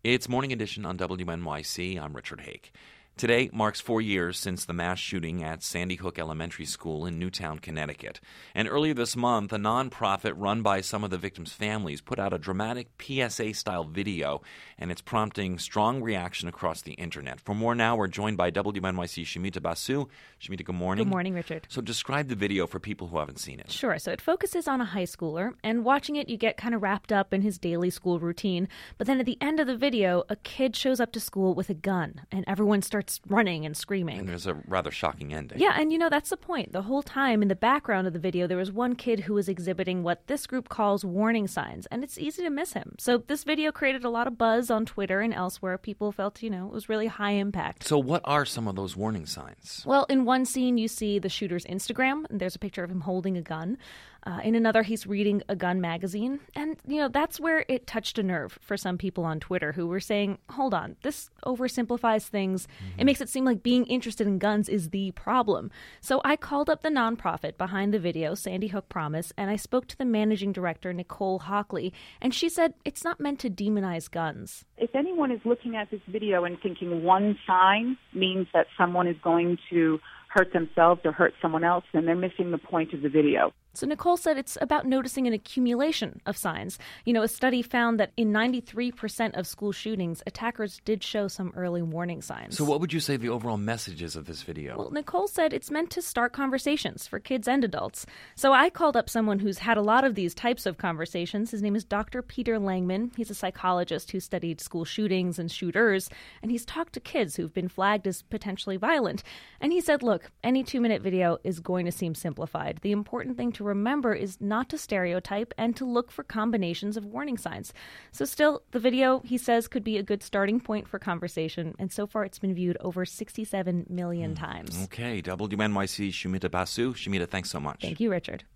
It's Morning Edition on WNYC. I'm Richard Hake. Today marks 4 years since the mass shooting at Sandy Hook Elementary School in Newtown, Connecticut. And earlier this month, a nonprofit run by some of the victims' families put out a dramatic PSA-style video, and it's prompting strong reaction across the internet. For more now, we're joined by WNYC Shamita Basu. Shamita, good morning. Good morning, Richard. So describe the video for people who haven't seen it. Sure. So it focuses on a high schooler, and watching it, you get kind of wrapped up in his daily school routine. But then at the end of the video, a kid shows up to school with a gun, and everyone starts running and screaming. And there's a rather shocking ending. Yeah, and that's the point. The whole time in the background of the video, there was one kid who was exhibiting what this group calls warning signs, and it's easy to miss him. So this video created a lot of buzz on Twitter and elsewhere. People felt, it was really high impact. So what are some of those warning signs? Well, in one scene, you see the shooter's Instagram, and there's a picture of him holding a gun. In another, he's reading a gun magazine. And, that's where it touched a nerve for some people on Twitter who were saying, hold on, this oversimplifies things. Mm-hmm. It makes it seem like being interested in guns is the problem. So I called up the nonprofit behind the video, Sandy Hook Promise, and I spoke to the managing director, Nicole Hockley, and she said it's not meant to demonize guns. If anyone is looking at this video and thinking one sign means that someone is going to hurt themselves or hurt someone else, then they're missing the point of the video. So Nicole said it's about noticing an accumulation of signs. A study found that in 93% of school shootings, attackers did show some early warning signs. So what would you say the overall message is of this video? Well, Nicole said it's meant to start conversations for kids and adults. So I called up someone who's had a lot of these types of conversations. His name is Dr. Peter Langman. He's a psychologist who studied school shootings and shooters, and he's talked to kids who've been flagged as potentially violent. And he said, look, any 2-minute video is going to seem simplified. The important thing to remember is not to stereotype and to look for combinations of warning signs. So still, the video, he says, could be a good starting point for conversation, and so far it's been viewed over 67 million times. Okay, WNYC Shamita Basu. Shamita, thanks so much. Thank you, Richard.